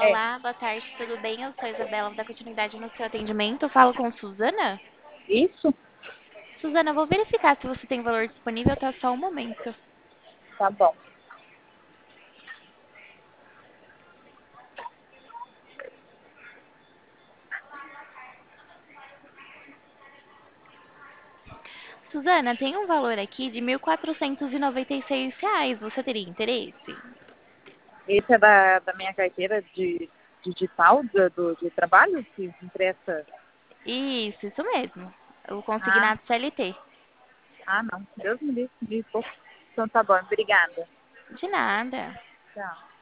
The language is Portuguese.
É, Olá, boa tarde, tudo bem? Eu sou a Isabela, vou dar continuidade no seu atendimento. Eu falo com Suzana? isso? Suzana, eu vou verificar se você tem valor disponível, tá? Só um momento. Tá bom. Suzana, tem um valor aqui de R$ 1.496. Você teria interesse? Esse é da minha carteira de digital de trabalho que empresta. Isso mesmo. O Ah, consignado CLT. não. Deus me livre. Então tá bom. Obrigada. De nada. Tchau.